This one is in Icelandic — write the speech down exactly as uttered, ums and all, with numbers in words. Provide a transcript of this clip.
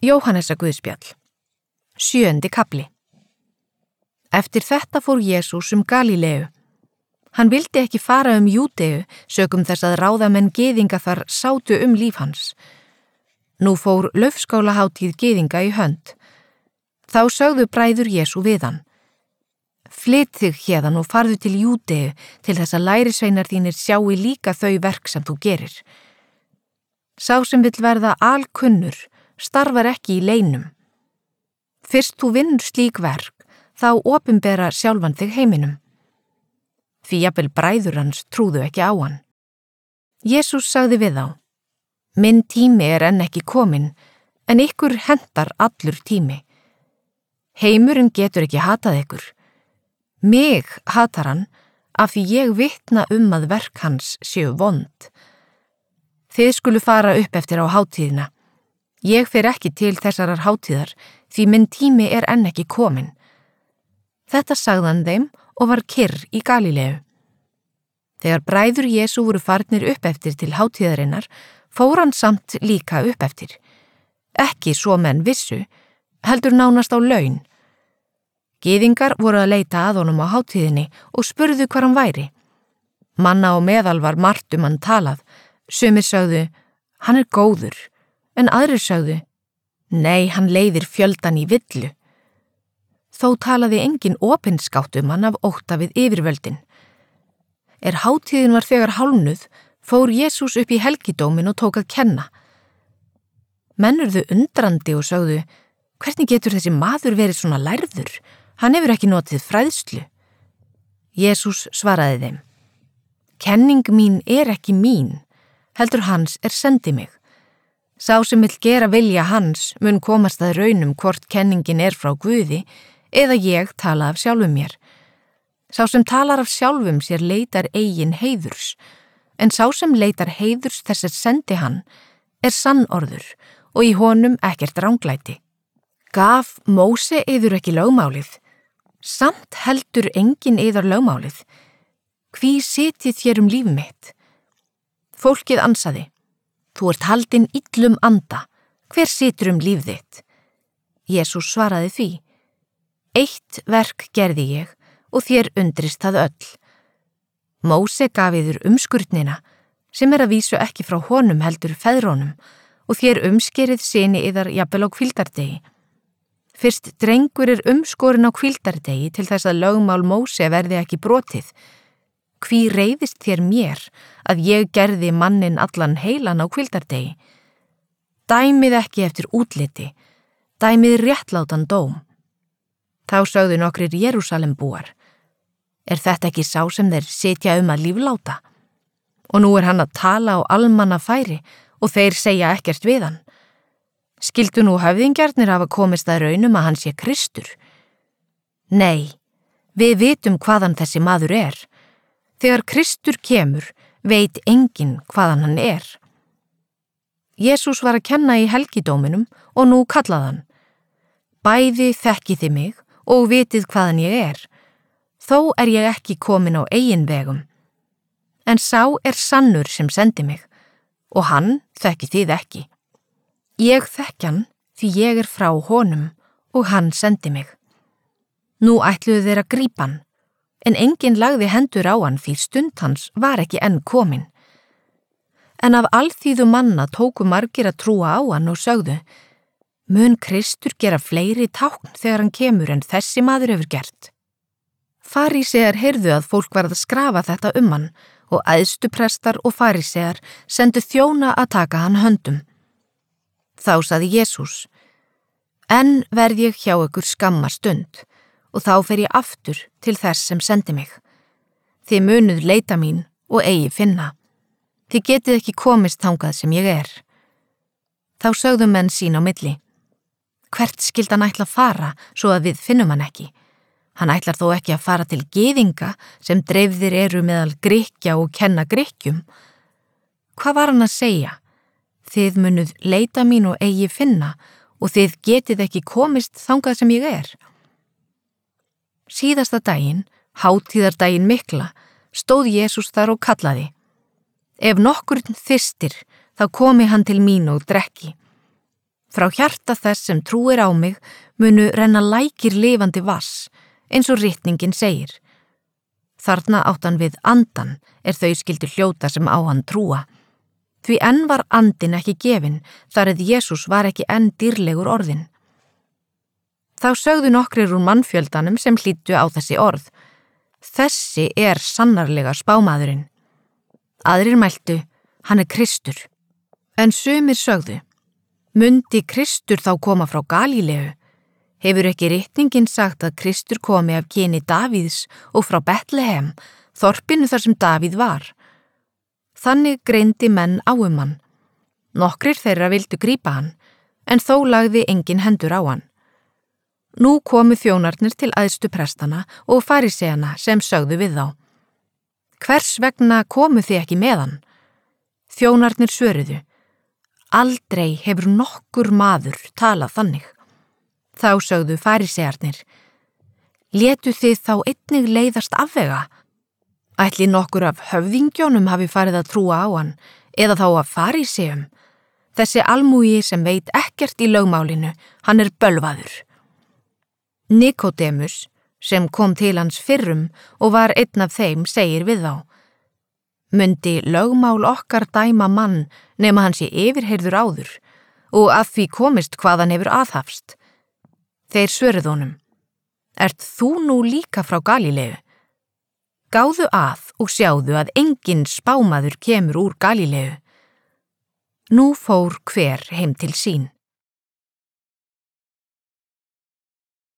Jóhannesar guðspjall. Sjöundi kafli. Eftir þetta fór Jesús um Galíleu. Hann vildi ekki fara um Júdeu sökum þess að ráðamenn gyðinga þar sátu um líf hans. Nú fór laufskálahátíð gyðinga í hönd. Þá sögðu bræður Jesú við hann: Flyt þig héðan og farðu til Júdeu til þess að lærisveinar þínir sjái líka þau verk sem þú gerir. Sá sem vill verða alkunnur starfar ekki í leynum. Fyrst þú vinnur slík verk, þá opinbera sjálfan þig heiminum. Því jafnvel bræður hans trúðu ekki á hann. Jesús sagði við þá: Minn tími er enn ekki kominn, en ykkur hentar allur tími. Heimurinn getur ekki hatað ykkur. Mig hatar hann af því ég vitna um að verk hans séu vond. Þið skulu fara upp eftir á hátíðina. Ég fer ekki til þessarar hátíðar því minn tími er enn ekki kominn. Þetta sagði hann þeim og var kyrr í Galíleu. Þegar bræður Jesú voru farnir upp eftir til hátíðarinnar, fór hann samt líka upp eftir. Ekki svo menn vissu, heldur nánast á laun. Gyðingar voru að leita að honum á hátíðinni og spurðu hvar hann væri. Manna á meðal var margt um hann talað. Sumir sögðu: Hann er góður, en aðrir sögðu: Nei, hann leiðir fjöldan í villu. Þó talaði engin opinskátt um hann af ótta við yfirvöldin. Er hátíðin var þegar hálfnuð, fór Jesús upp í helgidómin og tók að kenna. Menn urðu undrandi og sögðu: Hvernig getur þessi maður verið svona lærður? Hann hefur ekki notið fræðslu. Jesús svaraði þeim: Kenning mín er ekki mín, heldur hans er sendi mig. Sá sem vill gera vilja hans mun komast að raunum hvort kenningin er frá Guði eða ég tala af sjálfum mér. Sá sem talar af sjálfum sér leitar eigin heiðurs, en sá sem leitar heiðurs þess að sendi hann er sannorður og í honum ekkert ranglæti. Gaf Móse yður ekki lögmálið? Samt heldur enginn yðar lögmálið. Hví sitjið þér um líf mitt? Fólkið ansaði: Þú ert haldinn illum anda, hver situr um líf þitt? Jesús svaraði því: Eitt verk gerði ég og þér undrist það öll. Móse gaf yður umskurnina, sem er að vísu ekki frá honum heldur feðrónum, og þér umskerið syni yðar jafnvel á hvíldardegi. Fyrst drengur er umskorin á hvíldardegi til þess að lögmál Móse verði ekki brotið. Hví reiðist þér mér að ég gerði mannin allan heilan á hvíldardegi? Dæmið ekki eftir útliti, dæmið réttlátan dóm. Þá sögðu nokkrir Jerúsalembúar: Er þetta ekki sá sem þeir sitja um að lífláta? Og nú er hann að tala á almanna færi og þeir segja ekkert við hann. Skildu nú höfðingjarnir hafa komist að raunum að hann sé Kristur? Nei, við vitum hvaðan þessi maður er. Þegar Kristur kemur, veit enginn hvaðan hann er. Jesús var að kenna í helgidóminum og nú kallaði hann: Bæði þekkið þið mig og vitið hvaðan ég er. Þó er ég ekki komin á eigin vegum. En sá er sannur sem sendi mig, og hann þekkið þið ekki. Ég þekki hann því ég er frá honum og hann sendi mig. Nú ætluðu þeir að grípa hann, en enginn lagði hendur á hann því stund hans var ekki enn komin. En af alþýðu manna tóku margir að trúa á hann og sögðu: Mun Kristur gera fleiri tákn þegar hann kemur en þessi maður hefur gert? Farísear heyrðu að fólk var að skrafa þetta um hann og æðstuprestar og farísear sendu þjóna að taka hann höndum. Þá sagði Jesús: Enn verð ég hjá ykkur skamma stund og þá fer ég aftur til þess sem sendi mig. Þið munuð leita mín og eigi finna. Þið getið ekki komist þangað sem ég er. Þá sögðu menn sín á milli: Hvert skyldi hann ætla að fara svo að við finnum hann ekki? Hann ætlar þó ekki að fara til gyðinga sem dreifðir eru meðal Grikkja og kenna Grikkjum. Hvað var hann að segja? Þið munuð leita mín og eigi finna og þið getið ekki komist þangað sem ég er. Síðasta daginn, hátíðardaginn mikla, stóð Jesús þar og kallaði: Ef nokkurn þyrstir, þá komi hann til mín og drekki. Frá hjarta þess sem trúir á mig munu renna lækir lifandi vass, eins og ritningin segir. Þarna átt hann við andan er þau skildu hljóta sem á hann trúa. Því enn var andin ekki gefin, þar eð Jesús var ekki enn dýrlegur orðin. Þá sögðu nokkrir úr mannfjöldanum sem hlýddu á þessi orð. Þessi er sannarlega spámaðurinn. Aðrir mæltu, hann er Kristur. En sumir sögðu, mundi Kristur þá koma frá Galíleu? Hefur ekki ritningin sagt að Kristur komi af kyni Davíðs og frá Betlehem, þorpinu þar sem Davíð var? Þannig greindi menn á um hann. Nokkrir þeirra vildu grípa hann, en þó lagði engin hendur á hann. Nú komu þjónarnir til æðstu prestana og faríseana sem sögðu við þá. Hvers vegna komu þið ekki með hann? Þjónarnir svöruðu, aldrei hefur nokkur maður talað þannig. Þá sögðu farísearnir, létu þið þá einnig leiðast afvega? Ætli nokkur af höfðingjónum hafi farið að trúa á hann, eða þá af faríseum? Þessi almúgi sem veit ekkert í lögmálinu, hann er bölvaður. Nikodémus, sem kom til hans fyrrum og var einn af þeim, segir við þá. Mundi lögmál okkar dæma mann nema hann sé yfirheyrður áður og að því komist hvað hann hefur aðhafst. Þeir svöruðu honum, ert þú nú líka frá Galíleu? Gáðu að og sjáðu að engin spámaður kemur úr Galíleu. Nú fór hver heim til sín.